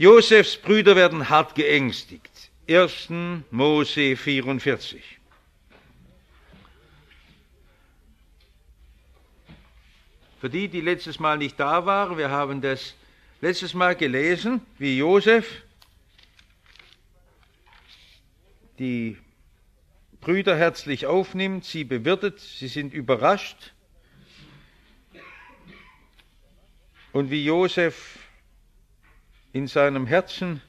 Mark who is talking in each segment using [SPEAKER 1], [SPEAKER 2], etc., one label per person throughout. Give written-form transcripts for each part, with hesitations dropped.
[SPEAKER 1] Josefs Brüder werden hart geängstigt. 1. Mose 44. Für die, die letztes Mal nicht da waren, wir haben das letztes Mal gelesen, wie Josef die Brüder herzlich aufnimmt, sie bewirtet, sie sind überrascht. Und wie Josef in seinem Herzen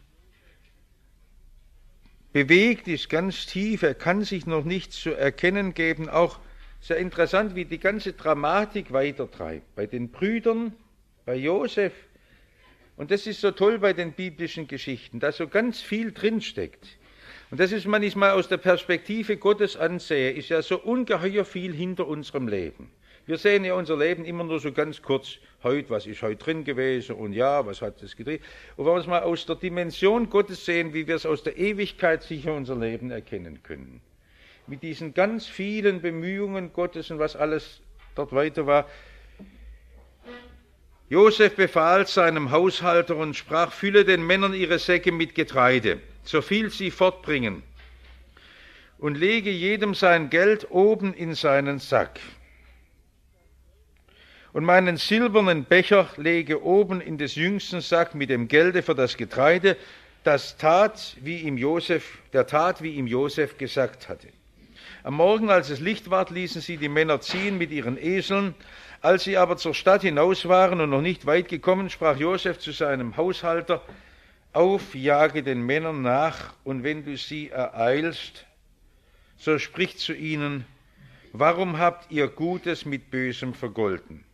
[SPEAKER 1] bewegt ist, ganz tief, er kann sich noch nicht zu erkennen geben, auch sehr interessant, wie die ganze Dramatik weitertreibt. Bei den Brüdern, bei Josef. Und das ist so toll bei den biblischen Geschichten, da so ganz viel drinsteckt. Und das ist, wenn ich es mal aus der Perspektive Gottes ansehe, ist ja so ungeheuer viel hinter unserem Leben. Wir sehen ja unser Leben immer nur so ganz kurz, heute, was ist heute drin gewesen und ja, was hat das gedreht. Und wenn wir es mal aus der Dimension Gottes sehen, wie wir es aus der Ewigkeit sicher unser Leben erkennen können. Mit diesen ganz vielen Bemühungen Gottes und was alles dort weiter war. Josef befahl seinem Haushalter und sprach, fülle den Männern ihre Säcke mit Getreide, so viel sie fortbringen, und lege jedem sein Geld oben in seinen Sack. Und meinen silbernen Becher lege oben in des jüngsten Sack mit dem Gelde für das Getreide, der tat, wie ihm Josef gesagt hatte. Am Morgen, als es Licht ward, ließen sie die Männer ziehen mit ihren Eseln. Als sie aber zur Stadt hinaus waren und noch nicht weit gekommen, sprach Josef zu seinem Haushalter, auf, jage den Männern nach, und wenn du sie ereilst, so sprich zu ihnen, warum habt ihr Gutes mit Bösem vergolten?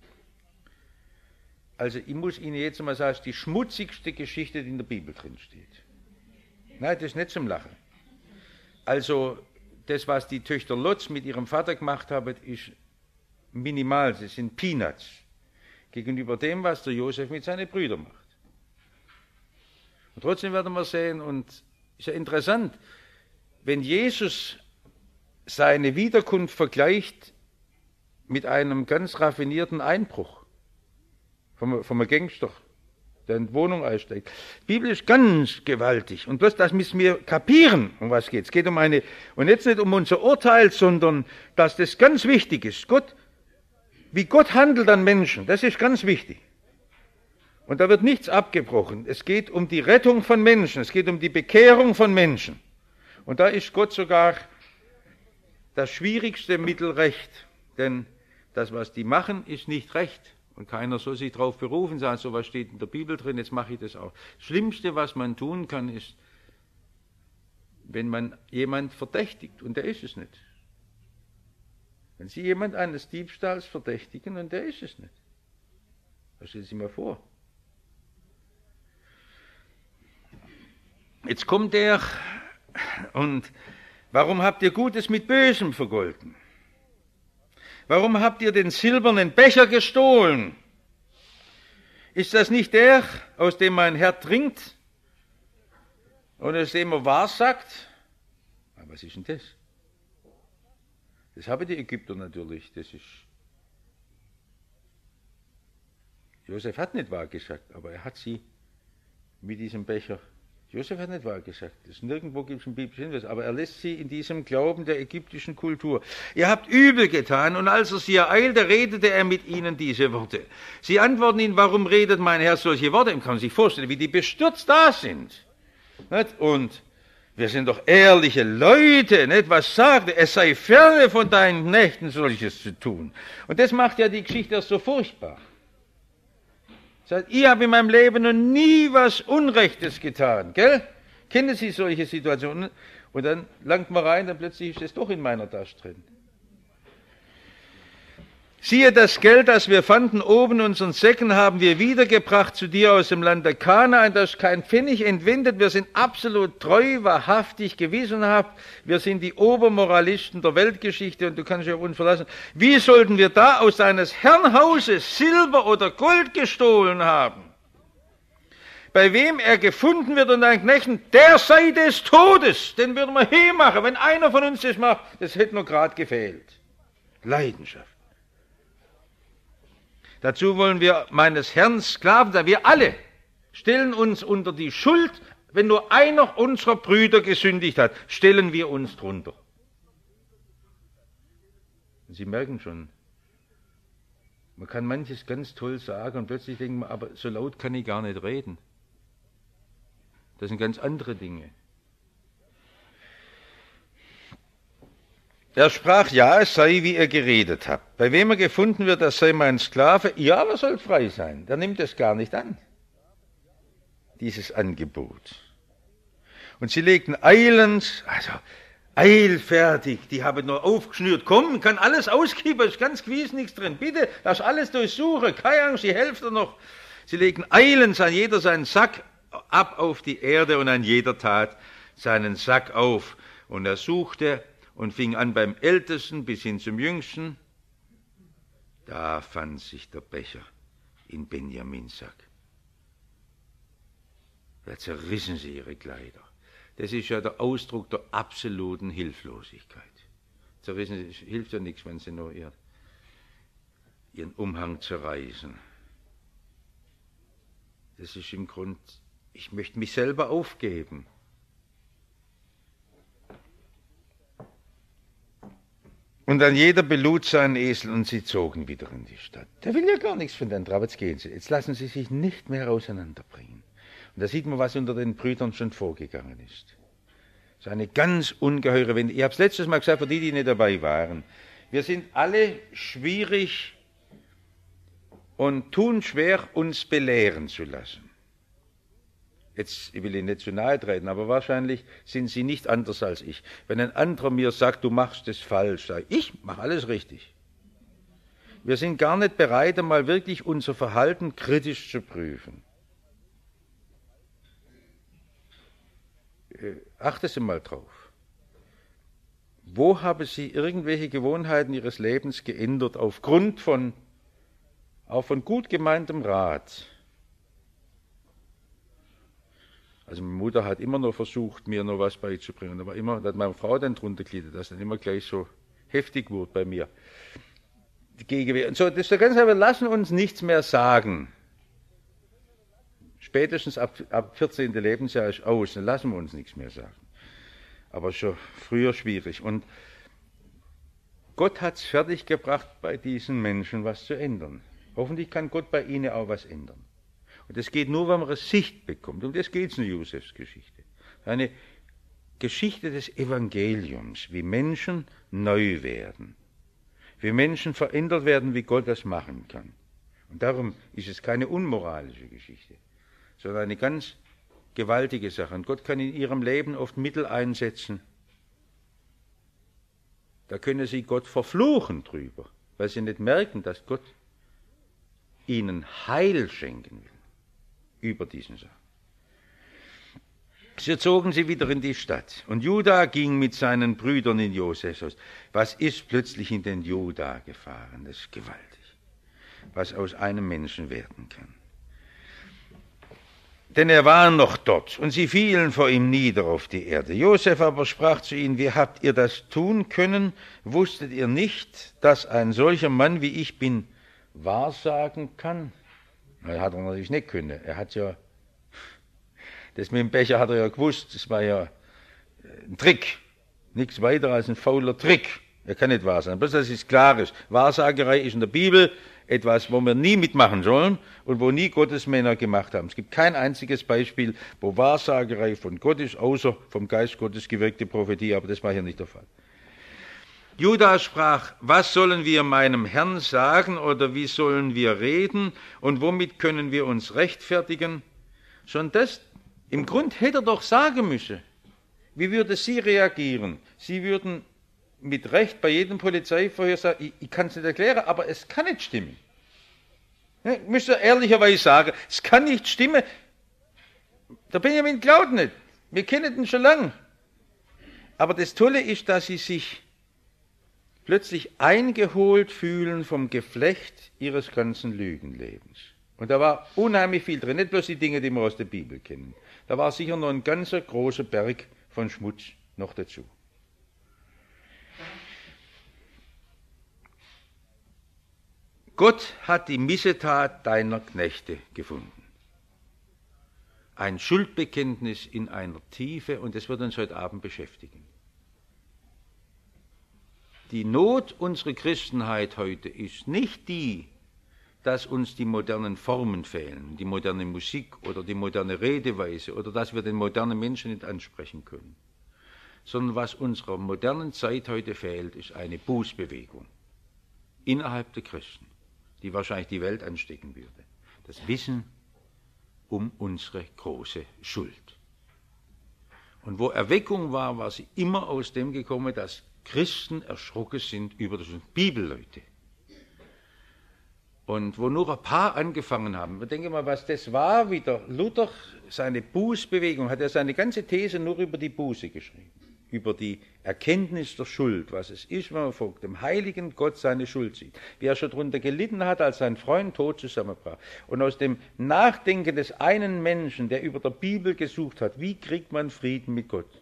[SPEAKER 1] Also ich muss Ihnen jetzt mal sagen, das ist die schmutzigste Geschichte, die in der Bibel drin steht. Nein, das ist nicht zum Lachen. Also das, was die Töchter Lots mit ihrem Vater gemacht haben, ist minimal, das sind Peanuts, gegenüber dem, was der Josef mit seinen Brüdern macht. Und trotzdem werden wir sehen, und ist ja interessant, wenn Jesus seine Wiederkunft vergleicht mit einem ganz raffinierten Einbruch vom Gangster, der in die Wohnung einsteigt. Die Bibel ist ganz gewaltig. Und bloß das müssen wir kapieren, um was geht. Es geht um eine, und jetzt nicht um unser Urteil, sondern dass das ganz wichtig ist. Wie Gott handelt an Menschen, das ist ganz wichtig. Und da wird nichts abgebrochen. Es geht um die Rettung von Menschen, es geht um die Bekehrung von Menschen. Und da ist Gott sogar das schwierigste Mittel recht. Denn das, was die machen, ist nicht recht. Und keiner soll sich darauf berufen, sagen, so was steht in der Bibel drin, jetzt mache ich das auch. Das Schlimmste, was man tun kann, ist, wenn man jemand verdächtigt, und der ist es nicht. Wenn Sie jemand eines Diebstahls verdächtigen, und der ist es nicht. Das stellen Sie mal vor. Jetzt kommt er, und warum habt ihr Gutes mit Bösem vergolten? Warum habt ihr den silbernen Becher gestohlen? Ist das nicht der, aus dem mein Herr trinkt und aus dem er wahrsagt? Aber was ist denn das? Das haben die Ägypter natürlich. Das ist. Josef hat nicht wahrgesagt, aber er hat sie mit diesem Becher. Josef hat nicht wahrgesagt. Nirgendwo gibt es einen biblischen Hinweis, aber er lässt sie in diesem Glauben der ägyptischen Kultur. Ihr habt übel getan, und als er sie ereilte, redete er mit ihnen diese Worte. Sie antworten ihn, warum redet mein Herr solche Worte? Man kann sich vorstellen, wie die bestürzt da sind. Und wir sind doch ehrliche Leute, nicht? Was sagt er? Es sei ferne von deinen Knechten, solches zu tun. Und das macht ja die Geschichte erst so furchtbar. Sagt, ich habe in meinem Leben noch nie was Unrechtes getan, gell? Kennen Sie solche Situationen? Und dann langt man rein, dann plötzlich ist es doch in meiner Tasche drin. Siehe, das Geld, das wir fanden oben in unseren Säcken, haben wir wiedergebracht zu dir aus dem Land der Kanaan. Da ist kein Pfennig entwendet. Wir sind absolut treu, wahrhaftig, gewissenhaft. Wir sind die Obermoralisten der Weltgeschichte, und du kannst dich auf uns verlassen. Wie sollten wir da aus deines Herrn Hauses Silber oder Gold gestohlen haben? Bei wem er gefunden wird und deinen Knechten, der sei des Todes. Den würden wir hinmachen. Wenn einer von uns das macht, das hätte nur gerade gefehlt. Leidenschaft. Dazu wollen wir meines Herrn Sklaven sein, wir alle. stellen uns unter die Schuld, wenn nur einer unserer Brüder gesündigt hat, stellen wir uns drunter. Und Sie merken schon, man kann manches ganz toll sagen und plötzlich denkt man, aber so laut kann ich gar nicht reden. Das sind ganz andere Dinge. Er sprach, ja, es sei, wie ihr geredet habt. Bei wem er gefunden wird, das sei mein Sklave. Ja, aber soll frei sein. Der nimmt es gar nicht an, dieses Angebot. Und sie legten eilends, also eilfertig, die haben nur aufgeschnürt, komm, kann alles auskippen, ist ganz gewiss nichts drin. Bitte, lass alles durchsuchen, keine Angst, die Hälfte noch. Sie legten eilends an jeder seinen Sack ab auf die Erde und an jeder tat seinen Sack auf. Und er suchte und fing an beim Ältesten bis hin zum Jüngsten. Da fand sich der Becher in Benjamins Sack. Da zerrissen sie ihre Kleider. Das ist ja der Ausdruck der absoluten Hilflosigkeit. Zerrissen hilft ja nichts, wenn sie nur ihren Umhang zerreißen. Das ist im Grund, ich möchte mich selber aufgeben. Und dann jeder belud seinen Esel und sie zogen wieder in die Stadt. Der will ja gar nichts von den Trab, jetzt gehen sie. Jetzt lassen sie sich nicht mehr auseinanderbringen. Und da sieht man, was unter den Brüdern schon vorgegangen ist. So eine ganz ungeheure Wende. Ich habe es letztes Mal gesagt, für die nicht dabei waren. Wir sind alle schwierig und tun schwer, uns belehren zu lassen. Jetzt, ich will Ihnen nicht zu nahe treten, aber wahrscheinlich sind Sie nicht anders als ich. Wenn ein anderer mir sagt, du machst es falsch, sage ich mache alles richtig. Wir sind gar nicht bereit, einmal wirklich unser Verhalten kritisch zu prüfen. Achten Sie mal drauf. Wo haben Sie irgendwelche Gewohnheiten Ihres Lebens geändert, aufgrund von, auch von gut gemeintem Rat? Also meine Mutter hat immer noch versucht, mir noch was beizubringen, aber immer, da hat meine Frau dann drunter gelitten, dass dann immer gleich so heftig wurde bei mir. Die Gegenwehr. Und so, das ist der ganze, wir lassen uns nichts mehr sagen. Spätestens ab 14. Lebensjahr ist aus, dann lassen wir uns nichts mehr sagen. Aber schon früher schwierig. Und Gott hat es fertiggebracht, bei diesen Menschen was zu ändern. Hoffentlich kann Gott bei ihnen auch was ändern. Und das geht nur, wenn man eine Sicht bekommt. Um das geht es in Josefs Geschichte. Eine Geschichte des Evangeliums, wie Menschen neu werden. Wie Menschen verändert werden, wie Gott das machen kann. Und darum ist es keine unmoralische Geschichte, sondern eine ganz gewaltige Sache. Und Gott kann in ihrem Leben oft Mittel einsetzen. Da können sie Gott verfluchen drüber, weil sie nicht merken, dass Gott ihnen Heil schenken will. Über diesen Sachen. So zogen sie wieder in die Stadt. Und Juda ging mit seinen Brüdern in Josefs Haus. Was ist plötzlich in den Juda gefahren? Das ist gewaltig. Was aus einem Menschen werden kann. Denn er war noch dort, und sie fielen vor ihm nieder auf die Erde. Josef aber sprach zu ihnen, wie habt ihr das tun können? Wusstet ihr nicht, dass ein solcher Mann wie ich bin wahrsagen kann? Das hat er natürlich nicht können. Er hat ja, das mit dem Becher hat er ja gewusst, das war ja ein Trick. Nichts weiter als ein fauler Trick. Er kann nicht wahrsagen. Bloß, dass es klar ist. Wahrsagerei ist in der Bibel etwas, wo wir nie mitmachen sollen und wo nie Gottesmänner gemacht haben. Es gibt kein einziges Beispiel, wo Wahrsagerei von Gott ist, außer vom Geist Gottes gewirkte Prophetie, aber das war hier nicht der Fall. Judas sprach, was sollen wir meinem Herrn sagen oder wie sollen wir reden und womit können wir uns rechtfertigen? Schon das, im Grund hätte er doch sagen müssen. Wie würde sie reagieren? Sie würden mit Recht bei jedem Polizeiverhör sagen, ich kann es nicht erklären, aber es kann nicht stimmen. Ich müsste ehrlicherweise sagen, es kann nicht stimmen. Der Benjamin glaubt nicht. Wir kennen ihn schon lange. Aber das Tolle ist, dass sie sich plötzlich eingeholt fühlen vom Geflecht ihres ganzen Lügenlebens. Und da war unheimlich viel drin, nicht bloß die Dinge, die wir aus der Bibel kennen. Da war sicher noch ein ganzer großer Berg von Schmutz noch dazu. Gott hat die Missetat deiner Knechte gefunden. ein Schuldbekenntnis in einer Tiefe, und das wird uns heute Abend beschäftigen. Die Not unserer Christenheit heute ist nicht die, dass uns die modernen Formen fehlen, die moderne Musik oder die moderne Redeweise oder dass wir den modernen Menschen nicht ansprechen können, sondern was unserer modernen Zeit heute fehlt, ist eine Bußbewegung innerhalb der Christen, die wahrscheinlich die Welt anstecken würde. Das Wissen um unsere große Schuld. Und wo Erweckung war, war sie immer aus dem gekommen, dass Christen erschrocken sind über das Bibelleute. Und wo nur ein paar angefangen haben, wir denken mal, was das war, wie der Luther seine Bußbewegung, hat er seine ganze These nur über die Buße geschrieben, über die Erkenntnis der Schuld, was es ist, wenn man vor dem heiligen Gott seine Schuld sieht, wie er schon darunter gelitten hat, als sein Freund tot zusammenbrach. Und aus dem Nachdenken des einen Menschen, der über der Bibel gesucht hat, wie kriegt man Frieden mit Gott,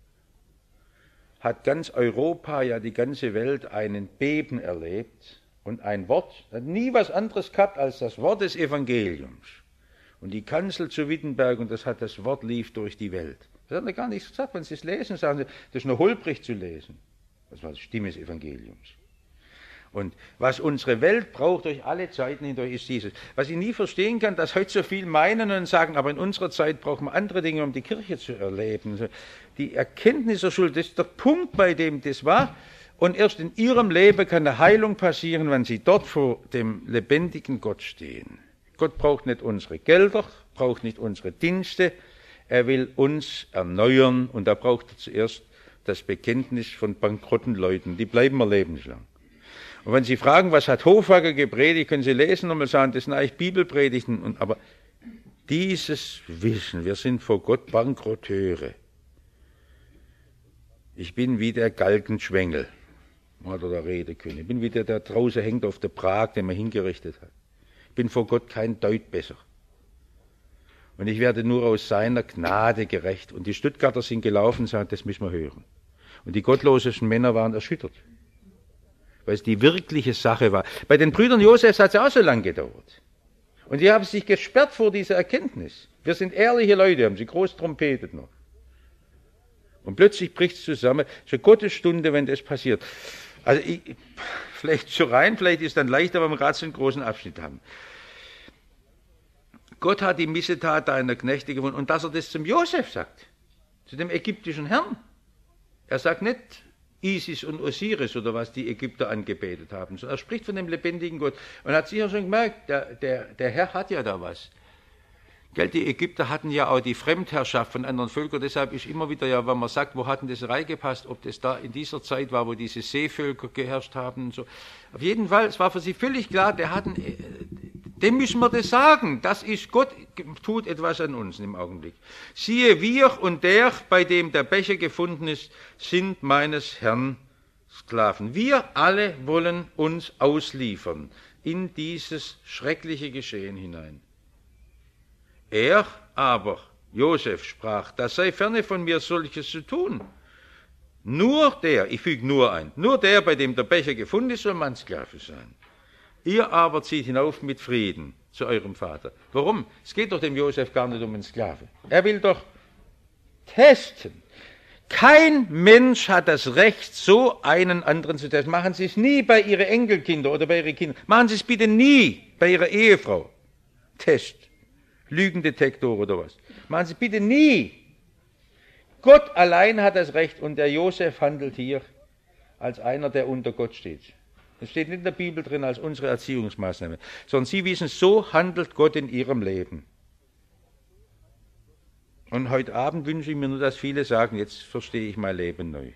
[SPEAKER 1] hat ganz Europa, ja die ganze Welt, einen Beben erlebt. Und ein Wort, hat nie was anderes gehabt als das Wort des Evangeliums. Und die Kanzel zu Wittenberg, und das Wort lief durch die Welt. Das hat er gar nichts gesagt. Wenn Sie es lesen, sagen Sie, das ist nur holprig zu lesen. Das war die Stimme des Evangeliums. Und was unsere Welt braucht durch alle Zeiten hindurch, ist dieses. Was ich nie verstehen kann, dass heute so viel meinen und sagen, aber in unserer Zeit brauchen wir andere Dinge, um die Kirche zu erleben. Die Erkenntnis der Schuld, das ist der Punkt, bei dem das war. Und erst in ihrem Leben kann eine Heilung passieren, wenn sie dort vor dem lebendigen Gott stehen. Gott braucht nicht unsere Gelder, braucht nicht unsere Dienste. Er will uns erneuern, und da braucht er zuerst das Bekenntnis von bankrotten Leuten. Die bleiben wir lebenslang. Und wenn Sie fragen, was hat Hoffager gepredigt, können Sie lesen und mal sagen, das sind eigentlich Bibelpredigten. Aber dieses Wissen, wir sind vor Gott Bankrotteure. Ich bin wie der Galgenschwengel, hat er da reden können. Ich bin wie der draußen hängt auf der Prag, den man hingerichtet hat. Ich bin vor Gott kein Deut besser. Und ich werde nur aus seiner Gnade gerecht. Und die Stuttgarter sind gelaufen und sagen, das müssen wir hören. Und die gottlosesten Männer waren erschüttert, weil es die wirkliche Sache war. Bei den Brüdern Josefs hat es auch so lange gedauert. Und die haben sich gesperrt vor dieser Erkenntnis. Wir sind ehrliche Leute, haben sie groß trompetet noch. Und plötzlich bricht es zusammen. Es ist eine Gottesstunde, wenn das passiert. Also vielleicht so rein, vielleicht ist es dann leichter, wenn wir gerade so einen großen Abschnitt haben. Gott hat die Missetat deiner Knechte gefunden. Und dass er das zum Josef sagt, zu dem ägyptischen Herrn. Er sagt nicht Isis und Osiris oder was die Ägypter angebetet haben, sondern er spricht von dem lebendigen Gott. Und er hat sicher schon gemerkt, der Herr hat ja da was. Gell, die Ägypter hatten ja auch die Fremdherrschaft von anderen Völkern, deshalb ist immer wieder, ja, wenn man sagt, wo hat denn das reingepasst, ob das da in dieser Zeit war, wo diese Seevölker geherrscht haben und so. Auf jeden Fall, es war für sie völlig klar, dem müssen wir das sagen, das ist Gott, tut etwas an uns im Augenblick. Siehe, wir und der, bei dem der Becher gefunden ist, sind meines Herrn Sklaven. Wir alle wollen uns ausliefern in dieses schreckliche Geschehen hinein. Er aber, Josef, sprach, das sei ferne von mir, solches zu tun. Nur der, ich füge nur ein, nur der, bei dem der Becher gefunden ist, soll mein Sklave sein. Ihr aber zieht hinauf mit Frieden zu eurem Vater. Warum? Es geht doch dem Josef gar nicht um einen Sklave. Er will doch testen. Kein Mensch hat das Recht, so einen anderen zu testen. Machen Sie es nie bei Ihren Enkelkindern oder bei Ihren Kindern. Machen Sie es bitte nie bei Ihrer Ehefrau. Test. Lügendetektor oder was. Machen Sie bitte nie. Gott allein hat das Recht, und der Josef handelt hier als einer, der unter Gott steht. Das steht nicht in der Bibel drin als unsere Erziehungsmaßnahme, sondern Sie wissen, so handelt Gott in Ihrem Leben. Und heute Abend wünsche ich mir nur, dass viele sagen, jetzt verstehe ich mein Leben neu.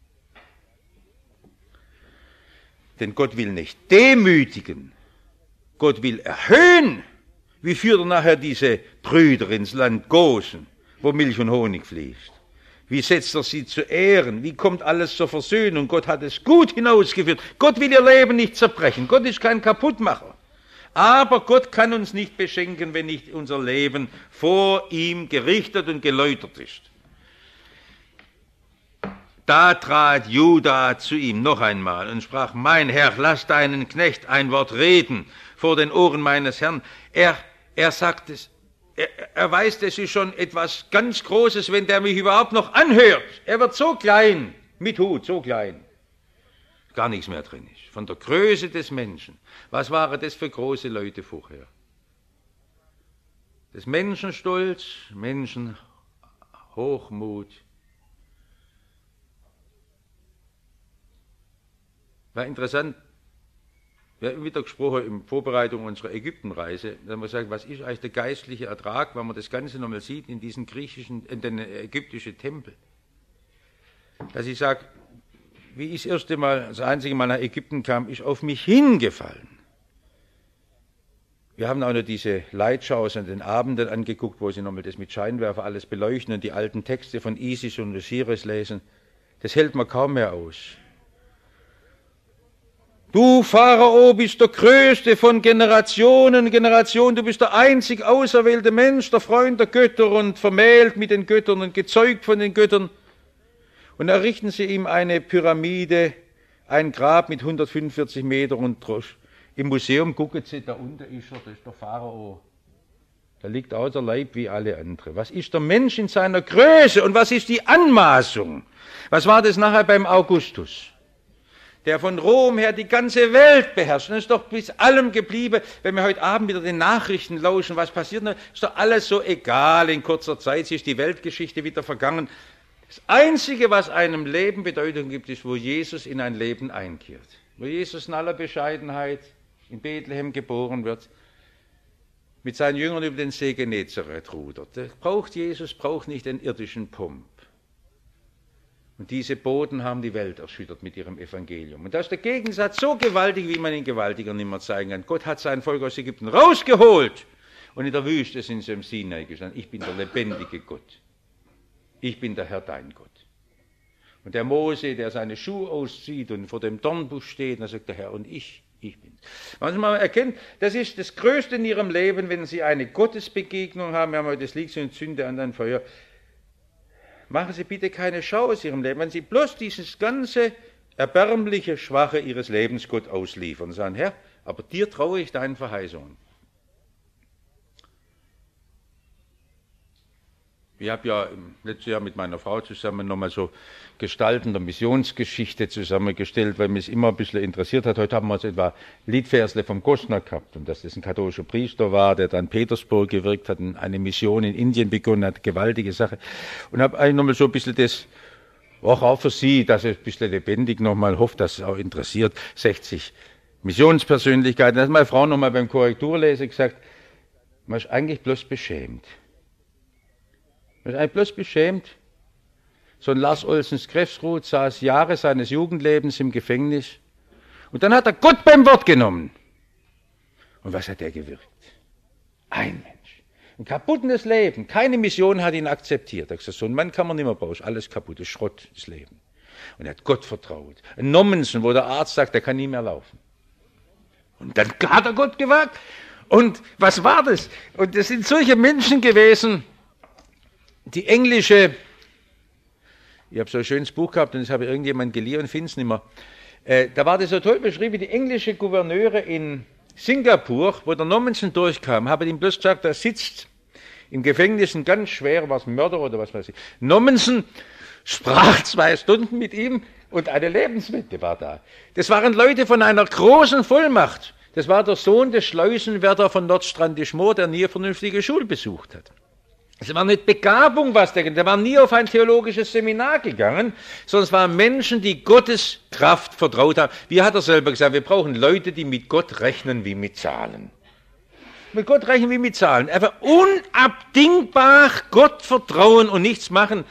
[SPEAKER 1] Denn Gott will nicht demütigen, Gott will erhöhen. Wie führt er nachher diese Brüder ins Land Gosen, wo Milch und Honig fließt? Wie setzt er sie zu Ehren? Wie kommt alles zur Versöhnung? Gott hat es gut hinausgeführt. Gott will ihr Leben nicht zerbrechen. Gott ist kein Kaputtmacher. Aber Gott kann uns nicht beschenken, wenn nicht unser Leben vor ihm gerichtet und geläutert ist. Da trat Juda zu ihm noch einmal und sprach, mein Herr, lass deinen Knecht ein Wort reden vor den Ohren meines Herrn. Er sagt es, Er weiß, das ist schon etwas ganz Großes, wenn der mich überhaupt noch anhört. Er wird so klein, mit Hut, so klein. Gar nichts mehr drin ist. Von der Größe des Menschen. Was waren das für große Leute vorher? Das Menschenstolz, Menschenhochmut. War interessant, wir haben wieder gesprochen in Vorbereitung unserer Ägyptenreise, da haben wir gesagt, was ist eigentlich der geistliche Ertrag, wenn man das Ganze nochmal sieht in diesen in den ägyptischen Tempel. Dass ich sage, wie ich das einzige Mal nach Ägypten kam, ist auf mich hingefallen. Wir haben auch noch diese Lightshows an den Abenden angeguckt, wo sie nochmal das mit Scheinwerfer alles beleuchten und die alten Texte von Isis und Osiris lesen. Das hält man kaum mehr aus. Du, Pharao, bist der Größte von Generationen, du bist der einzig auserwählte Mensch, der Freund der Götter und vermählt mit den Göttern und gezeugt von den Göttern. Und errichten sie ihm eine Pyramide, ein Grab mit 145 Meter und im Museum gucken sie, da unten ist er, das ist der Pharao. Da liegt auch der Leib wie alle anderen. Was ist der Mensch in seiner Größe und was ist die Anmaßung? Was war das nachher beim Augustus? Der von Rom her die ganze Welt beherrscht. Und es ist doch bis allem geblieben, wenn wir heute Abend wieder den Nachrichten lauschen, was passiert, ist doch alles so egal. In kurzer Zeit ist die Weltgeschichte wieder vergangen. Das Einzige, was einem Leben Bedeutung gibt, ist, wo Jesus in ein Leben einkehrt. Wo Jesus in aller Bescheidenheit in Bethlehem geboren wird, mit seinen Jüngern über den See Genezareth rudert. Jesus braucht nicht den irdischen Pomp. Und diese Boten haben die Welt erschüttert mit ihrem Evangelium. Und da ist der Gegensatz so gewaltig, wie man ihn gewaltiger nicht mehr zeigen kann. Gott hat sein Volk aus Ägypten rausgeholt und in der Wüste sind sie im Sinai gestanden. Ich bin der lebendige Gott. Ich bin der Herr, dein Gott. Und der Mose, der seine Schuhe auszieht und vor dem Dornbusch steht, da sagt der Herr, und ich bin. Was man erkennt, das ist das Größte in ihrem Leben, wenn sie eine Gottesbegegnung haben. Wir haben heute das Lied so Zünde an dein Feuer. Machen Sie bitte keine Schau aus Ihrem Leben, wenn Sie bloß dieses ganze erbärmliche, Schwache Ihres Lebens Gott ausliefern und sagen, Herr, aber dir traue ich deinen Verheißungen. Ich habe ja letztes Jahr mit meiner Frau zusammen nochmal so Gestalten der Missionsgeschichte zusammengestellt, weil mich es immer ein bisschen interessiert hat. Heute haben wir so etwa Liedversle vom Gosner gehabt und dass das ein katholischer Priester war, der dann in Petersburg gewirkt hat und eine Mission in Indien begonnen hat, gewaltige Sache. Und habe eigentlich nochmal so ein bisschen das, auch für Sie, dass es ein bisschen lebendig nochmal, hoffe, dass es auch interessiert, 60 Missionspersönlichkeiten. Da hat meine Frau nochmal beim Korrekturlesen gesagt, man ist eigentlich bloß beschämt. Man ist eigentlich bloß beschämt. So ein Lars Olsens Krebsruth saß Jahre seines Jugendlebens im Gefängnis. Und dann hat er Gott beim Wort genommen. Und was hat er gewirkt? Ein Mensch. Ein kaputtes Leben. Keine Mission hat ihn akzeptiert. Er hat gesagt, so einen Mann kann man nicht mehr bauen. Ist alles kaputt, ist Schrott, das Leben. Und er hat Gott vertraut. Ein Nommensen, wo der Arzt sagt, der kann nie mehr laufen. Und dann hat er Gott gewagt. Und was war das? Und das sind solche Menschen gewesen. Die englische, ich habe so ein schönes Buch gehabt und das habe irgendjemand geliehen und finde es nicht mehr. Da war das so toll beschrieben, die englische Gouverneure in Singapur, wo der Nommensen durchkam, haben ihm bloß gesagt, er sitzt im Gefängnis, ein ganz schwer, was Mörder oder was weiß ich. Nommensen sprach 2 Stunden mit ihm und eine Lebenswette war da. Das waren Leute von einer großen Vollmacht. Das war der Sohn des Schleusenwärter von Nordstrandisch-Moor, der nie eine vernünftige Schule besucht hat. Es war nicht Begabung, der war nie auf ein theologisches Seminar gegangen, sondern es waren Menschen, die Gottes Kraft vertraut haben. Wie hat er selber gesagt, wir brauchen Leute, die mit Gott rechnen wie mit Zahlen. Mit Gott rechnen wie mit Zahlen. Einfach unabdingbar Gott vertrauen und nichts machen.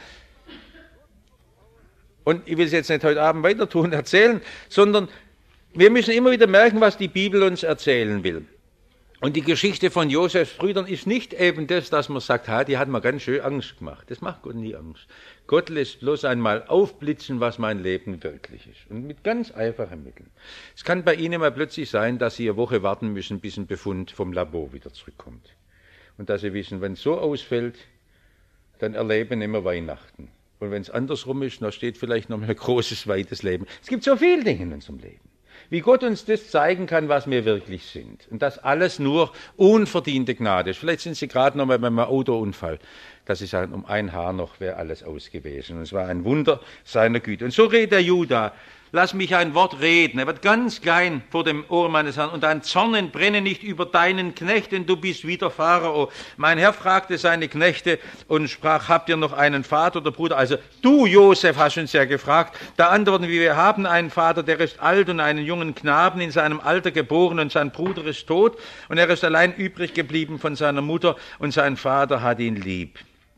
[SPEAKER 1] Und ich will es jetzt nicht heute Abend weiter tun, erzählen, sondern wir müssen immer wieder merken, was die Bibel uns erzählen will. Und die Geschichte von Josefs Brüdern ist nicht eben das, dass man sagt, die hat mir ganz schön Angst gemacht. Das macht Gott nie Angst. Gott lässt bloß einmal aufblitzen, was mein Leben wirklich ist. Und mit ganz einfachen Mitteln. Es kann bei Ihnen mal plötzlich sein, dass Sie eine Woche warten müssen, bis ein Befund vom Labor wieder zurückkommt. Und dass Sie wissen, wenn es so ausfällt, dann erleben immer Weihnachten. Und wenn es andersrum ist, dann steht vielleicht noch ein großes, weites Leben. Es gibt so viele Dinge in unserem Leben. Wie Gott uns das zeigen kann, was wir wirklich sind. Und das alles nur unverdiente Gnade ist. Vielleicht sind Sie gerade noch mal beim Autounfall, dass Sie sagen, um ein Haar noch wäre alles aus gewesen. Und es war ein Wunder seiner Güte. Und so redet der Judah. Lass mich ein Wort reden. Er wird ganz klein vor dem Ohr meines Herrn. Und dein Zorn brenne nicht über deinen Knecht, denn du bist wie der Pharao. Mein Herr fragte seine Knechte und sprach, habt ihr noch einen Vater oder Bruder? Also du, Josef, hast uns ja gefragt. Da antworten wir haben einen Vater, der ist alt und einen jungen Knaben in seinem Alter geboren und sein Bruder ist tot. Und er ist allein übrig geblieben von seiner Mutter und sein Vater hat ihn lieb.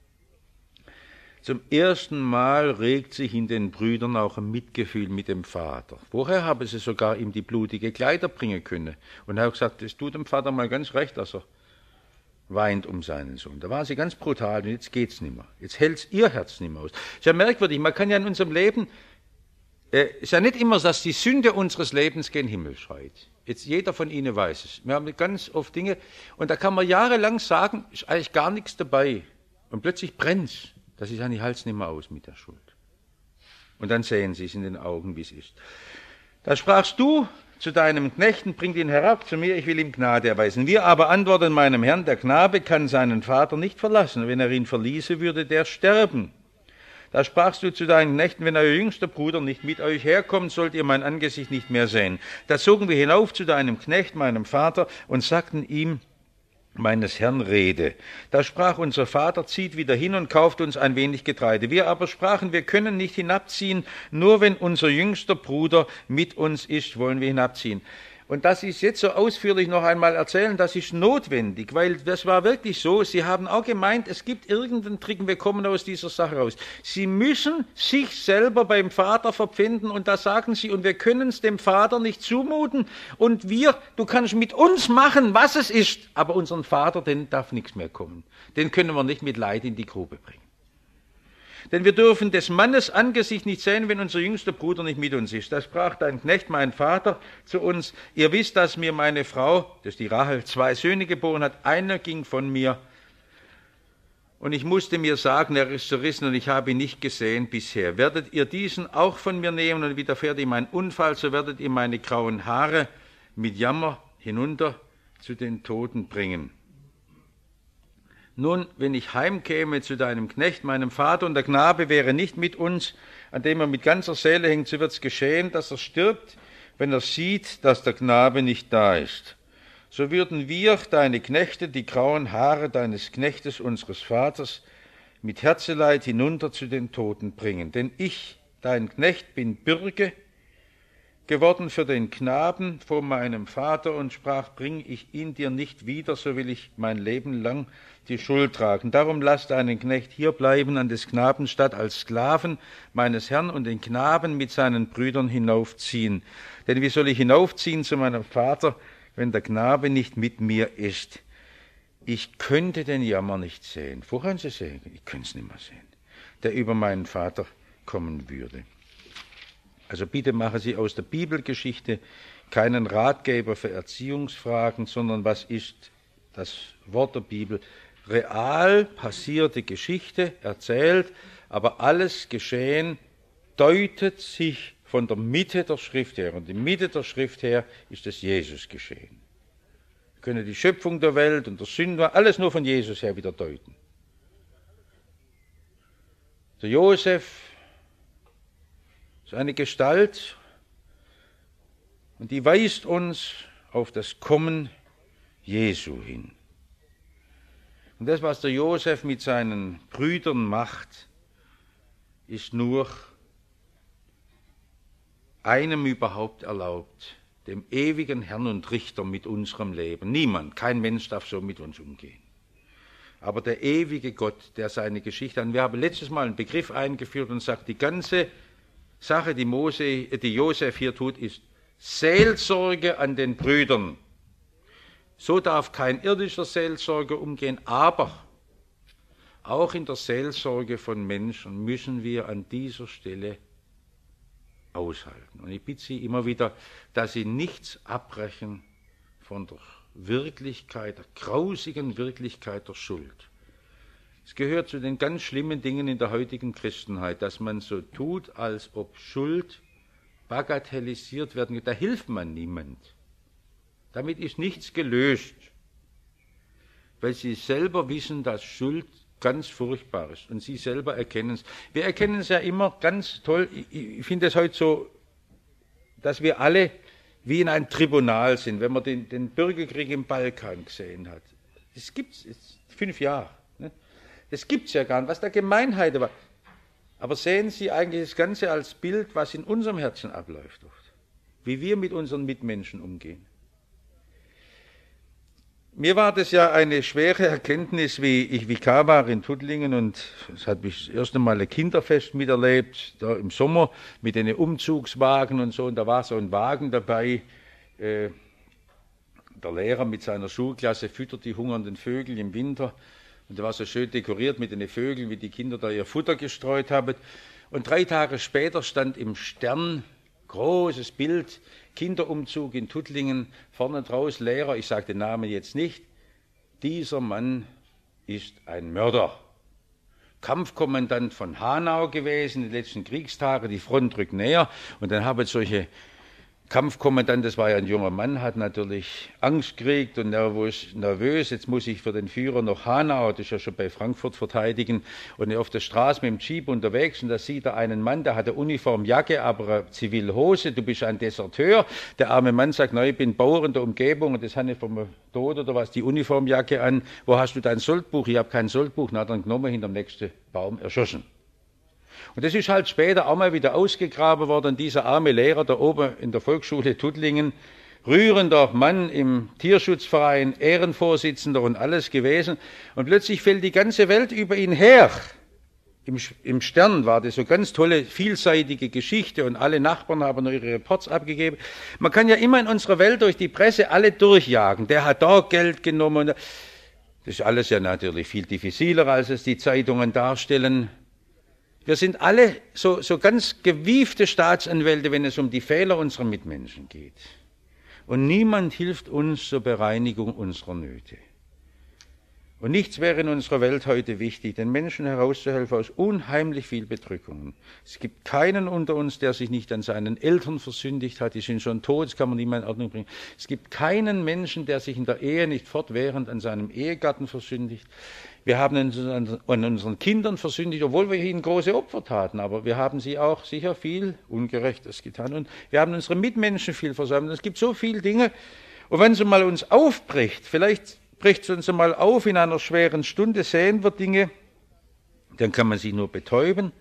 [SPEAKER 1] Zum ersten Mal regt sich in den Brüdern auch ein Mitgefühl mit dem Vater. Vorher haben sie sogar ihm die blutige Kleider bringen können. Und er hat gesagt, es tut dem Vater mal ganz recht, dass er weint um seinen Sohn. Da war sie ganz brutal und jetzt geht's nicht mehr. Jetzt hält's ihr Herz nicht mehr aus. Ist ja merkwürdig, man kann ja in unserem Leben, ist ja nicht immer, dass die Sünde unseres Lebens gen Himmel schreit. Jetzt jeder von Ihnen weiß es. Wir haben ganz oft Dinge und da kann man jahrelang sagen, ist eigentlich gar nichts dabei. Und plötzlich brennt's. Das ist eigentlich Hals nicht mehr aus mit der Schuld. Und dann sehen sie es in den Augen, wie es ist. Da sprachst du zu deinem Knechten, bring ihn herab zu mir, ich will ihm Gnade erweisen. Wir aber antworten meinem Herrn, der Knabe kann seinen Vater nicht verlassen. Wenn er ihn verließe, würde der sterben. Da sprachst du zu deinen Knechten, wenn euer jüngster Bruder nicht mit euch herkommt, sollt ihr mein Angesicht nicht mehr sehen. Da zogen wir hinauf zu deinem Knecht, meinem Vater, und sagten ihm, meines Herrn Rede. Da sprach unser Vater, zieht wieder hin und kauft uns ein wenig Getreide. Wir aber sprachen, wir können nicht hinabziehen, nur wenn unser jüngster Bruder mit uns ist, wollen wir hinabziehen. Und das ist jetzt so ausführlich noch einmal erzählen, das ist notwendig, weil das war wirklich so, sie haben auch gemeint, es gibt irgendeinen Trick und wir kommen aus dieser Sache raus. Sie müssen sich selber beim Vater verpfänden und da sagen sie, und wir können es dem Vater nicht zumuten und du kannst mit uns machen, was es ist, aber unseren Vater, den darf nichts mehr kommen. Den können wir nicht mit Leid in die Grube bringen. Denn wir dürfen des Mannes Angesicht nicht sehen, wenn unser jüngster Bruder nicht mit uns ist. Da sprach dein Knecht, mein Vater, zu uns, ihr wisst, dass mir meine Frau, das ist die Rachel, 2 Söhne geboren hat, einer ging von mir. Und ich musste mir sagen, er ist zerrissen und ich habe ihn nicht gesehen bisher. Werdet ihr diesen auch von mir nehmen und widerfährt ihm ein Unfall, so werdet ihr meine grauen Haare mit Jammer hinunter zu den Toten bringen. Nun, wenn ich heimkäme zu deinem Knecht, meinem Vater, und der Knabe wäre nicht mit uns, an dem er mit ganzer Seele hängt, so wird's geschehen, dass er stirbt, wenn er sieht, dass der Knabe nicht da ist. So würden wir, deine Knechte, die grauen Haare deines Knechtes, unseres Vaters, mit Herzeleid hinunter zu den Toten bringen. Denn ich, dein Knecht, bin Bürge geworden für den Knaben vor meinem Vater und sprach, bring ich ihn dir nicht wieder, so will ich mein Leben lang die Schuld tragen. Darum lass deinen Knecht hier bleiben an des Knaben statt als Sklaven meines Herrn und den Knaben mit seinen Brüdern hinaufziehen. Denn wie soll ich hinaufziehen zu meinem Vater, wenn der Knabe nicht mit mir ist? Ich könnte den Jammer nicht sehen. Woran Sie sehen? Ich könnte es nicht mehr sehen, der über meinen Vater kommen würde. Also bitte machen Sie aus der Bibelgeschichte keinen Ratgeber für Erziehungsfragen, sondern was ist das Wort der Bibel? Real passierte Geschichte, erzählt, aber alles Geschehen deutet sich von der Mitte der Schrift her. Und die Mitte der Schrift her ist das Jesus geschehen. Wir können die Schöpfung der Welt und der Sünde, alles nur von Jesus her wieder deuten. Der Josef ist eine Gestalt und die weist uns auf das Kommen Jesu hin. Und das, was der Josef mit seinen Brüdern macht, ist nur einem überhaupt erlaubt, dem ewigen Herrn und Richter mit unserem Leben. Niemand, kein Mensch darf so mit uns umgehen. Aber der ewige Gott, der seine Geschichte hat. Wir haben letztes Mal einen Begriff eingeführt und sagt, die ganze Sache, die Josef hier tut, ist Seelsorge an den Brüdern. So darf kein irdischer Seelsorger umgehen, aber auch in der Seelsorge von Menschen müssen wir an dieser Stelle aushalten. Und ich bitte Sie immer wieder, dass Sie nichts abbrechen von der Wirklichkeit, der grausigen Wirklichkeit der Schuld. Es gehört zu den ganz schlimmen Dingen in der heutigen Christenheit, dass man so tut, als ob Schuld bagatellisiert werden, da hilft man niemand. Damit ist nichts gelöst, weil sie selber wissen, dass Schuld ganz furchtbar ist und sie selber erkennen es. Wir erkennen es ja immer ganz toll. Ich finde es heute so, dass wir alle wie in einem Tribunal sind, wenn man den Bürgerkrieg im Balkan gesehen hat. Das gibt es 5 Jahre. Ne? Das gibt es ja gar nicht, was da Gemeinheit war. Aber sehen Sie eigentlich das Ganze als Bild, was in unserem Herzen abläuft, wie wir mit unseren Mitmenschen umgehen. Mir war das ja eine schwere Erkenntnis, wie ich Vikar war in Tuttlingen und es hat mich das erste Mal ein Kinderfest miterlebt, da im Sommer mit den Umzugswagen und so, und da war so ein Wagen dabei, der Lehrer mit seiner Schulklasse füttert die hungernden Vögel im Winter und der war so schön dekoriert mit den Vögeln, wie die Kinder da ihr Futter gestreut haben, und 3 Tage später stand im Stern großes Bild, Kinderumzug in Tuttlingen, vorne draus Lehrer, ich sage den Namen jetzt nicht, dieser Mann ist ein Mörder. Kampfkommandant von Hanau gewesen, in den letzten Kriegstagen, die Front rückt näher und dann haben solche Kampfkommandant, das war ja ein junger Mann, hat natürlich Angst gekriegt und nervös, jetzt muss ich für den Führer noch Hanau, das ist ja schon bei Frankfurt, verteidigen, und er auf der Straße mit dem Jeep unterwegs und da sieht er einen Mann, der hat eine Uniformjacke, aber eine Zivilhose, du bist ein Deserteur. Der arme Mann sagt, na, ich bin Bauer in der Umgebung und das habe ich vom Tod oder was, die Uniformjacke an, wo hast du dein Soldbuch? Ich habe kein Soldbuch, na, dann genommen, hinterm nächsten Baum erschossen. Und das ist halt später auch mal wieder ausgegraben worden, dieser arme Lehrer da oben in der Volksschule Tuttlingen, rührender Mann im Tierschutzverein, Ehrenvorsitzender und alles gewesen. Und plötzlich fällt die ganze Welt über ihn her. Im Stern war das so ganz tolle, vielseitige Geschichte und alle Nachbarn haben noch ihre Reports abgegeben. Man kann ja immer in unserer Welt durch die Presse alle durchjagen. Der hat da Geld genommen. Das ist alles ja natürlich viel diffiziler, als es die Zeitungen darstellen. Wir sind alle so ganz gewiefte Staatsanwälte, wenn es um die Fehler unserer Mitmenschen geht. Und niemand hilft uns zur Bereinigung unserer Nöte. Und nichts wäre in unserer Welt heute wichtig, den Menschen herauszuhelfen aus unheimlich viel Bedrückungen. Es gibt keinen unter uns, der sich nicht an seinen Eltern versündigt hat, die sind schon tot, das kann man nicht mehr in Ordnung bringen. Es gibt keinen Menschen, der sich in der Ehe nicht fortwährend an seinem Ehegatten versündigt. Wir haben uns an unseren Kindern versündigt, obwohl wir ihnen große Opfer taten, aber wir haben sie auch sicher viel Ungerechtes getan. Und wir haben unsere Mitmenschen viel versäumt. Es gibt so viele Dinge. Und wenn es mal uns aufbricht, vielleicht bricht es uns mal auf in einer schweren Stunde, sehen wir Dinge, dann kann man sie nur betäuben.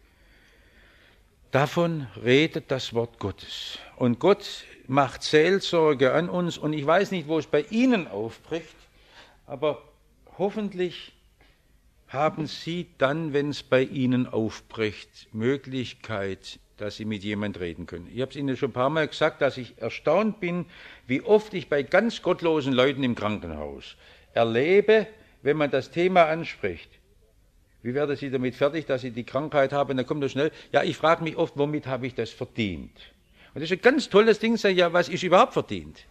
[SPEAKER 1] Davon redet das Wort Gottes. Und Gott macht Seelsorge an uns. Und ich weiß nicht, wo es bei Ihnen aufbricht, aber hoffentlich haben Sie dann, wenn es bei Ihnen aufbricht, Möglichkeit, dass Sie mit jemand reden können. Ich habe es Ihnen schon ein paar Mal gesagt, dass ich erstaunt bin, wie oft ich bei ganz gottlosen Leuten im Krankenhaus erlebe, wenn man das Thema anspricht. Wie werden Sie damit fertig, dass Sie die Krankheit haben? Dann kommt das schnell. Ja, ich frage mich oft, womit habe ich das verdient? Und das ist ein ganz tolles Ding, sage ich, ja, was ist überhaupt verdient?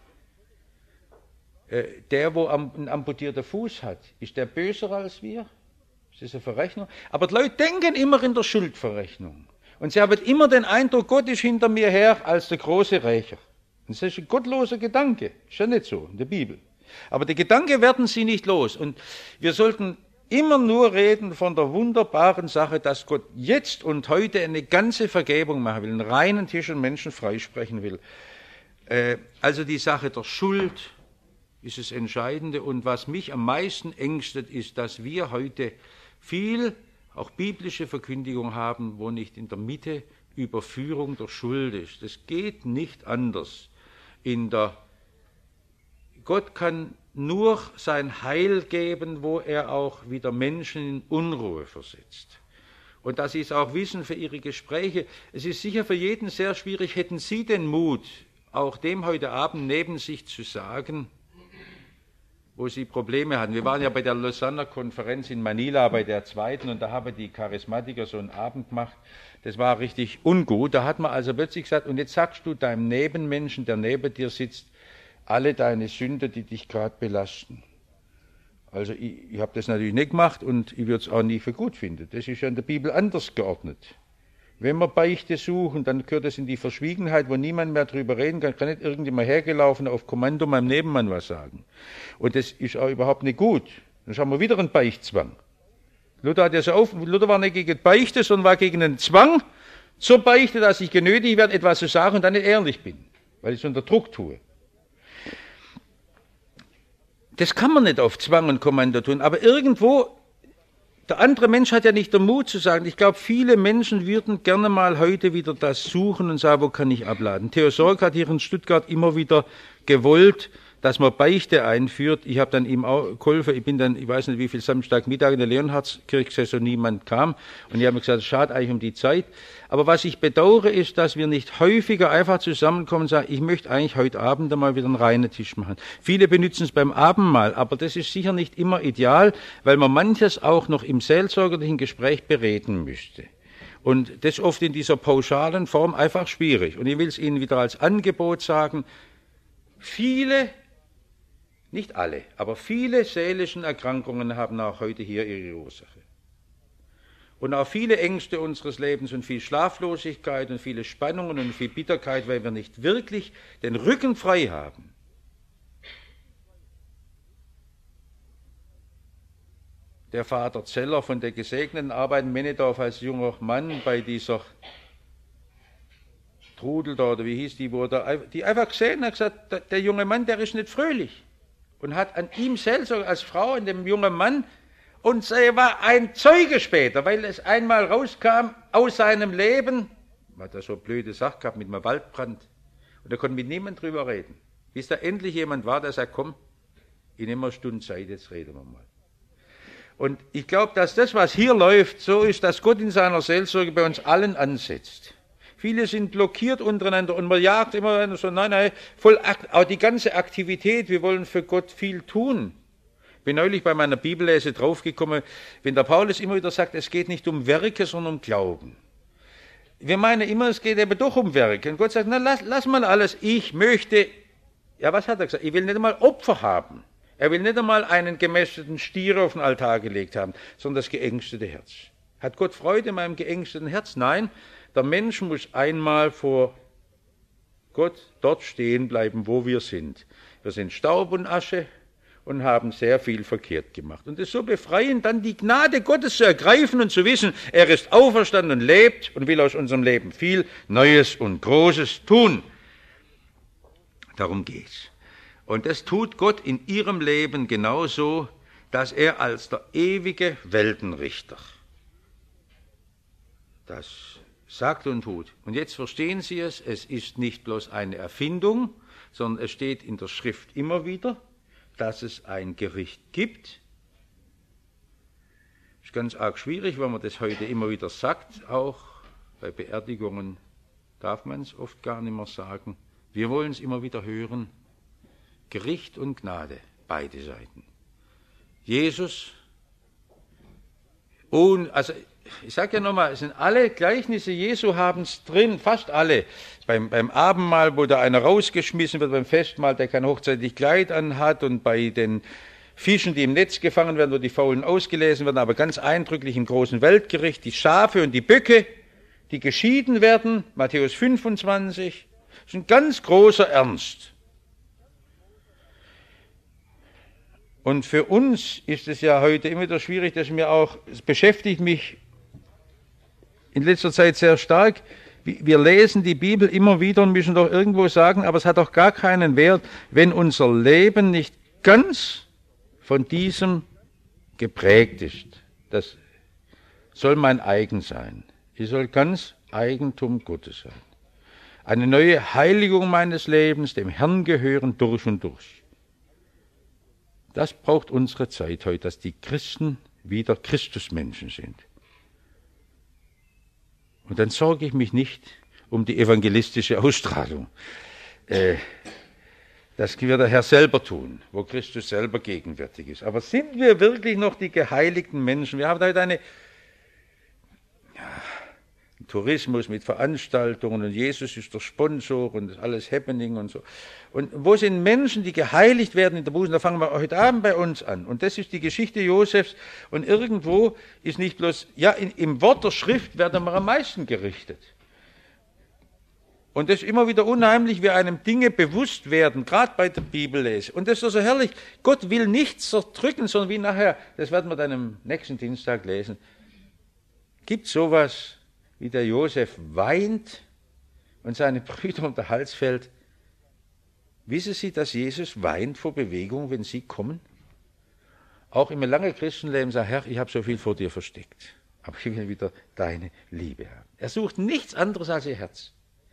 [SPEAKER 1] Der, wo einen amputierten Fuß hat, ist der böser als wir? Ist das eine Verrechnung? Aber die Leute denken immer in der Schuldverrechnung. Und sie haben immer den Eindruck, Gott ist hinter mir her als der große Rächer. Und das ist ein gottloser Gedanke. Ist ja nicht so in der Bibel. Aber die Gedanken werden sie nicht los. Und wir sollten immer nur reden von der wunderbaren Sache, dass Gott jetzt und heute eine ganze Vergebung machen will, einen reinen Tisch und Menschen freisprechen will. Also die Sache der Schuld ist das Entscheidende. Und was mich am meisten ängstet, ist, dass wir heute viel auch biblische Verkündigung haben, wo nicht in der Mitte Überführung der Schuld ist. Das geht nicht anders. Gott kann nur sein Heil geben, wo er auch wieder Menschen in Unruhe versetzt. Und dass Sie es auch wissen für Ihre Gespräche, es ist sicher für jeden sehr schwierig, hätten Sie den Mut, auch dem heute Abend neben sich zu sagen, wo sie Probleme hatten. Wir waren ja bei der Lausanner Konferenz in Manila, bei der zweiten, und da haben die Charismatiker so einen Abend gemacht. Das war richtig ungut. Da hat man also plötzlich gesagt, und jetzt sagst du deinem Nebenmenschen, der neben dir sitzt, alle deine Sünder, die dich gerade belasten. Also ich habe das natürlich nicht gemacht und ich würde es auch nie für gut finden. Das ist ja in der Bibel anders geordnet. Wenn wir Beichte suchen, dann gehört es in die Verschwiegenheit, wo niemand mehr drüber reden kann. Kann nicht irgendjemand hergelaufen auf Kommando meinem Nebenmann was sagen. Und das ist auch überhaupt nicht gut. Dann haben wir wieder einen Beichtzwang. Luther war nicht gegen Beichte, sondern war gegen einen Zwang zur Beichte, dass ich genötigt werde, etwas zu sagen und dann nicht ehrlich bin, weil ich es unter Druck tue. Das kann man nicht auf Zwang und Kommando tun, aber irgendwo, der andere Mensch hat ja nicht den Mut zu sagen. Ich glaube, viele Menschen würden gerne mal heute wieder das suchen und sagen, wo kann ich abladen. Theo Sorg hat hier in Stuttgart immer wieder gewollt, dass man Beichte einführt. Ich habe dann ihm auch geholfen. Ich bin dann, ich weiß nicht wie viel Samstagmittag in der Leonhardskirche gesessen und niemand kam. Und ich habe mir gesagt, es schadet eigentlich um die Zeit. Aber was ich bedauere, ist, dass wir nicht häufiger einfach zusammenkommen und sagen, ich möchte eigentlich heute Abend einmal wieder einen reinen Tisch machen. Viele benutzen es beim Abendmahl, aber das ist sicher nicht immer ideal, weil man manches auch noch im seelsorgerlichen Gespräch bereden müsste. Und das oft in dieser pauschalen Form einfach schwierig. Und ich will es Ihnen wieder als Angebot sagen, viele, nicht alle, aber viele seelischen Erkrankungen haben auch heute hier ihre Ursache. Und auch viele Ängste unseres Lebens und viel Schlaflosigkeit und viele Spannungen und viel Bitterkeit, weil wir nicht wirklich den Rücken frei haben. Der Vater Zeller von der gesegneten Arbeit in Männedorf als junger Mann bei dieser Trudel da, oder wie hieß die, die einfach gesehen hat, gesagt, der junge Mann, der ist nicht fröhlich. Und hat an ihm selbst als Frau, an dem jungen Mann, und sie war ein Zeuge später, weil es einmal rauskam aus seinem Leben, hat er so eine blöde Sache gehabt mit einem Waldbrand, und er konnte mit niemandem drüber reden. Bis da endlich jemand war, der sagt, komm, ich nehme eine Stunde Zeit, jetzt reden wir mal. Und ich glaube, dass das, was hier läuft, so ist, dass Gott in seiner Seelsorge bei uns allen ansetzt. Viele sind blockiert untereinander und man jagt immer so, nein, auch die ganze Aktivität, wir wollen für Gott viel tun. Ich bin neulich bei meiner Bibellese draufgekommen, wenn der Paulus immer wieder sagt, es geht nicht um Werke, sondern um Glauben. Wir meinen immer, es geht eben doch um Werke. Und Gott sagt, na lass mal alles, ich möchte, ja was hat er gesagt, ich will nicht einmal Opfer haben. Er will nicht einmal einen gemästeten Stier auf den Altar gelegt haben, sondern das geängstete Herz. Hat Gott Freude in meinem geängsteten Herz? Nein. Der Mensch muss einmal vor Gott dort stehen bleiben, wo wir sind. Wir sind Staub und Asche und haben sehr viel verkehrt gemacht. Und es ist so befreiend, dann die Gnade Gottes zu ergreifen und zu wissen, er ist auferstanden und lebt und will aus unserem Leben viel Neues und Großes tun. Darum geht's. Und das tut Gott in Ihrem Leben genauso, dass er als der ewige Weltenrichter das sagt und tut. Und jetzt verstehen Sie es ist nicht bloß eine Erfindung, sondern es steht in der Schrift immer wieder, dass es ein Gericht gibt. Ist ganz arg schwierig, wenn man das heute immer wieder sagt, auch bei Beerdigungen darf man es oft gar nicht mehr sagen. Wir wollen es immer wieder hören. Gericht und Gnade, beide Seiten. Jesus, also ich sage ja nochmal, es sind alle Gleichnisse Jesu haben es drin, fast alle. Beim Abendmahl, wo da einer rausgeschmissen wird, beim Festmahl, der kein hochzeitliches Kleid anhat, und bei den Fischen, die im Netz gefangen werden, wo die Faulen ausgelesen werden, aber ganz eindrücklich im großen Weltgericht, die Schafe und die Böcke, die geschieden werden, Matthäus 25, das ist ein ganz großer Ernst. Und für uns ist es ja heute immer wieder schwierig, es beschäftigt mich in letzter Zeit sehr stark. Wir lesen die Bibel immer wieder und müssen doch irgendwo sagen, aber es hat doch gar keinen Wert, wenn unser Leben nicht ganz von diesem geprägt ist. Das soll mein eigen sein. Ich soll ganz Eigentum Gottes sein. Eine neue Heiligung meines Lebens, dem Herrn gehören durch und durch. Das braucht unsere Zeit heute, dass die Christen wieder Christusmenschen sind. Und dann sorge ich mich nicht um die evangelistische Ausstrahlung. Das wird der Herr selber tun, wo Christus selber gegenwärtig ist. Aber sind wir wirklich noch die geheiligten Menschen? Wir haben heute einen Tourismus, mit Veranstaltungen und Jesus ist der Sponsor und das ist alles Happening und so. Und wo sind Menschen, die geheiligt werden in der Buße? Da fangen wir heute Abend bei uns an. Und das ist die Geschichte Josefs. Und irgendwo ist nicht bloß, ja, im Wort der Schrift werden wir am meisten gerichtet. Und das ist immer wieder unheimlich, wie einem Dinge bewusst werden, gerade bei der Bibellese. Und das ist so also herrlich. Gott will nichts zerdrücken, sondern wie nachher, das werden wir dann am nächsten Dienstag lesen, gibt sowas, wie der Josef weint und seine Brüder um den Hals fällt. Wissen Sie, dass Jesus weint vor Bewegung, wenn Sie kommen? Auch im langen Christenleben sagt Herr, ich habe so viel vor dir versteckt, aber ich will wieder deine Liebe haben. Er sucht nichts anderes als ihr Herz.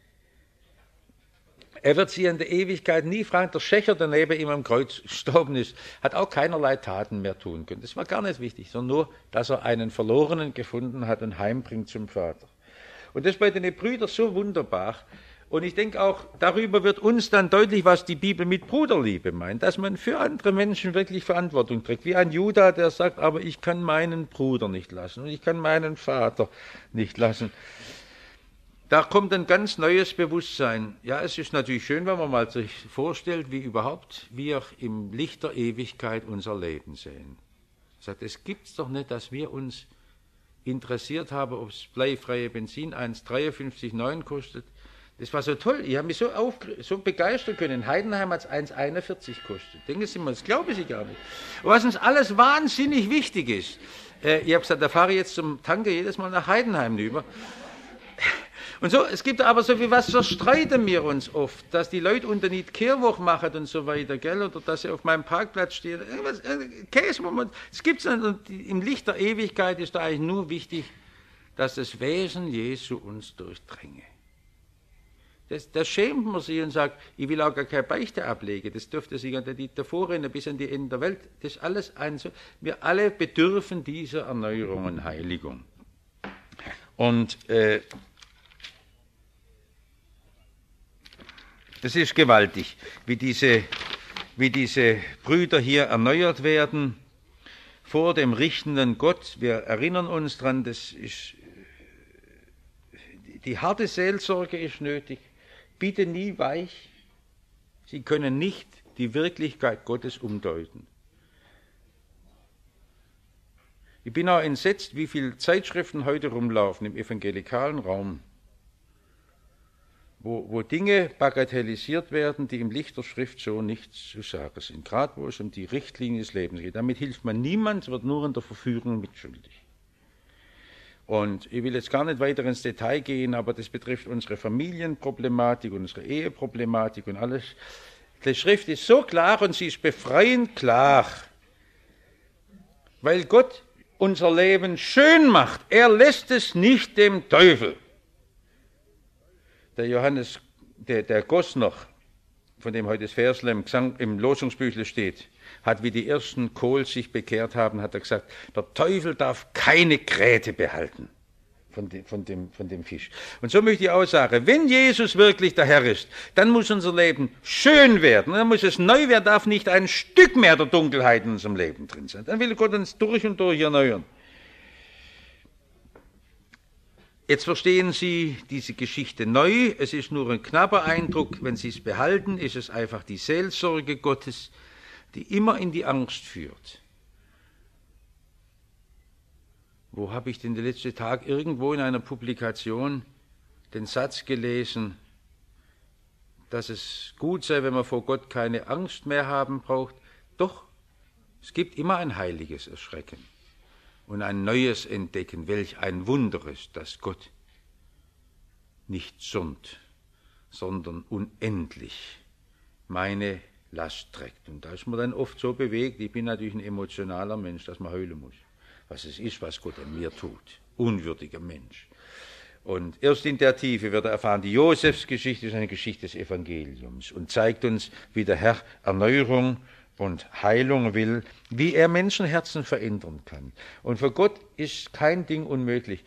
[SPEAKER 1] Er wird sie in der Ewigkeit nie fragen. Der Schächer, der neben ihm am Kreuz gestorben ist, hat auch keinerlei Taten mehr tun können. Das war gar nicht wichtig, sondern nur, dass er einen Verlorenen gefunden hat und heimbringt zum Vater. Und das ist bei den Brüdern so wunderbar. Und ich denke auch, darüber wird uns dann deutlich, was die Bibel mit Bruderliebe meint, dass man für andere Menschen wirklich Verantwortung trägt. Wie ein Judah, der sagt, aber ich kann meinen Bruder nicht lassen und ich kann meinen Vater nicht lassen. Da kommt ein ganz neues Bewusstsein. Ja, es ist natürlich schön, wenn man mal sich vorstellt, wie überhaupt wir im Licht der Ewigkeit unser Leben sehen. Sagt, es gibt's doch nicht, dass wir uns interessiert haben, ob es bleifreie Benzin 1,53,9 kostet. Das war so toll. Ich habe mich so begeistern können. In Heidenheim hat es 1,41 kostet. Denken Sie mal, das glauben Sie gar nicht. Und was uns alles wahnsinnig wichtig ist. Ich habe gesagt, da fahre ich jetzt zum Tanker jedes Mal nach Heidenheim rüber. Und so, es gibt aber so viel, was zerstreiten wir uns oft, dass die Leute unter nicht Kehrwoch machen und so weiter, gell, oder dass sie auf meinem Parkplatz stehen. Käsemoment, das gibt's nicht. Und im Licht der Ewigkeit ist da eigentlich nur wichtig, dass das Wesen Jesu uns durchdringe. Das schämt man sich und sagt, ich will auch gar keine Beichte ablegen. Das dürfte sich an die davor rennen bis an die Ende der Welt. Das ist alles ein so. Wir alle bedürfen dieser Erneuerung und Heiligung. Und das ist gewaltig, wie diese Brüder hier erneuert werden vor dem richtenden Gott. Wir erinnern uns dran, die harte Seelsorge ist nötig. Bitte nie weich. Sie können nicht die Wirklichkeit Gottes umdeuten. Ich bin auch entsetzt, wie viele Zeitschriften heute rumlaufen im evangelikalen Raum, wo Dinge bagatellisiert werden, die im Licht der Schrift so nichts zu sagen sind. Gerade wo es um die Richtlinie des Lebens geht. Damit hilft man niemand, es wird nur in der Verführung mitschuldig. Und ich will jetzt gar nicht weiter ins Detail gehen, aber das betrifft unsere Familienproblematik, unsere Eheproblematik und alles. Die Schrift ist so klar und sie ist befreiend klar, weil Gott unser Leben schön macht. Er lässt es nicht dem Teufel. Der Johannes, der Gosner, von dem heute das Versle im Losungsbüchle steht, hat, wie die ersten Kohl sich bekehrt haben, hat er gesagt, der Teufel darf keine Kräte behalten von dem Fisch. Und so möchte ich auch sagen, wenn Jesus wirklich der Herr ist, dann muss unser Leben schön werden, dann muss es neu werden, darf nicht ein Stück mehr der Dunkelheit in unserem Leben drin sein. Dann will Gott uns durch und durch erneuern. Jetzt verstehen Sie diese Geschichte neu, es ist nur ein knapper Eindruck, wenn Sie es behalten, ist es einfach die Seelsorge Gottes, die immer in die Angst führt. Wo habe ich denn den letzten Tag irgendwo in einer Publikation den Satz gelesen, dass es gut sei, wenn man vor Gott keine Angst mehr haben braucht? Doch, es gibt immer ein heiliges Erschrecken und ein neues Entdecken, welch ein Wunder ist, dass Gott nicht zürnt, sondern unendlich meine Last trägt. Und da ist man dann oft so bewegt, ich bin natürlich ein emotionaler Mensch, dass man heulen muss, was es ist, was Gott an mir tut. Unwürdiger Mensch. Und erst in der Tiefe wird er erfahren, die Josefsgeschichte ist eine Geschichte des Evangeliums und zeigt uns, wie der Herr Erneuerung und Heilung will, wie er Menschenherzen verändern kann. Und für Gott ist kein Ding unmöglich.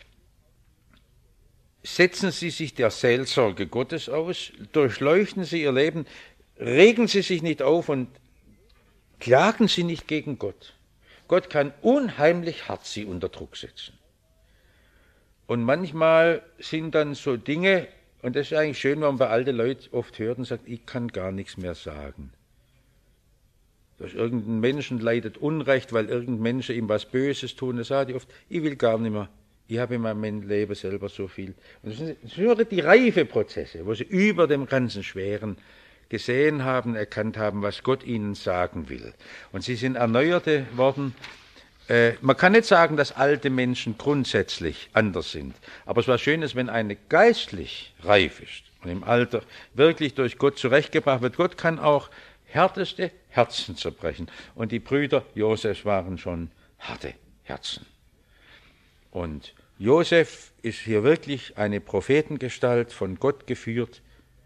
[SPEAKER 1] Setzen Sie sich der Seelsorge Gottes aus, durchleuchten Sie Ihr Leben, regen Sie sich nicht auf und klagen Sie nicht gegen Gott. Gott kann unheimlich hart Sie unter Druck setzen. Und manchmal sind dann so Dinge, und das ist eigentlich schön, wenn man bei alten Leuten oft hört und sagt, ich kann gar nichts mehr sagen. Dass irgendein Menschen leidet Unrecht, weil irgendein Mensch ihm was Böses tun, das sage ich oft, ich will gar nicht mehr. Ich habe in meinem Leben selber so viel. Und das sind nur die Reifeprozesse, wo sie über dem ganzen Schweren gesehen haben, erkannt haben, was Gott ihnen sagen will. Und sie sind erneuerte worden. Man kann nicht sagen, dass alte Menschen grundsätzlich anders sind. Aber es war Schönes, wenn eine geistlich reif ist und im Alter wirklich durch Gott zurechtgebracht wird. Gott kann auch härteste Herzen zerbrechen. Und die Brüder Josefs waren schon harte Herzen. Und Josef ist hier wirklich eine Prophetengestalt, von Gott geführt.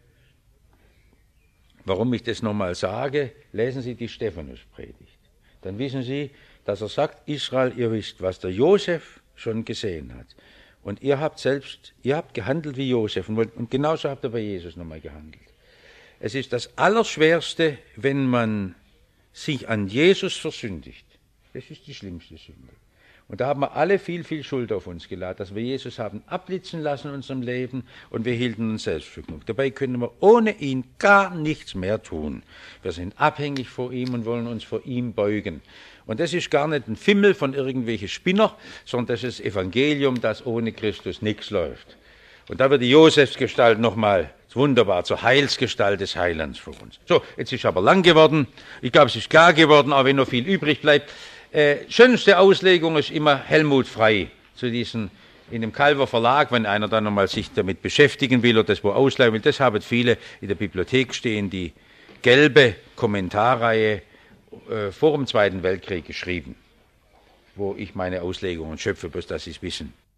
[SPEAKER 1] Warum ich das nochmal sage, lesen Sie die Stephanus-Predigt. Dann wissen Sie, dass er sagt, Israel, ihr wisst, was der Josef schon gesehen hat. Und ihr habt gehandelt wie Josef. Und genauso habt ihr bei Jesus nochmal gehandelt. Es ist das Allerschwerste, wenn man sich an Jesus versündigt. Das ist die schlimmste Sünde. Und da haben wir alle viel, viel Schuld auf uns geladen, dass wir Jesus haben abblitzen lassen in unserem Leben und wir hielten uns selbst für genug. Dabei können wir ohne ihn gar nichts mehr tun. Wir sind abhängig vor ihm und wollen uns vor ihm beugen. Und das ist gar nicht ein Fimmel von irgendwelchen Spinner, sondern das ist das Evangelium, dass ohne Christus nichts läuft. Und da wird die Josefsgestalt nochmal wunderbar zur Heilsgestalt des Heilands für uns. So, jetzt ist aber lang geworden. Ich glaube, es ist klar geworden, aber wenn noch viel übrig bleibt. Schönste Auslegung ist immer Helmut Frey zu diesen in dem Calver Verlag, wenn einer dann nochmal sich damit beschäftigen will oder das wo ausleihen will. Das haben viele in der Bibliothek stehen, die gelbe Kommentarreihe vor dem Zweiten Weltkrieg geschrieben, wo ich meine Auslegungen schöpfe, bloß dass Sie es wissen.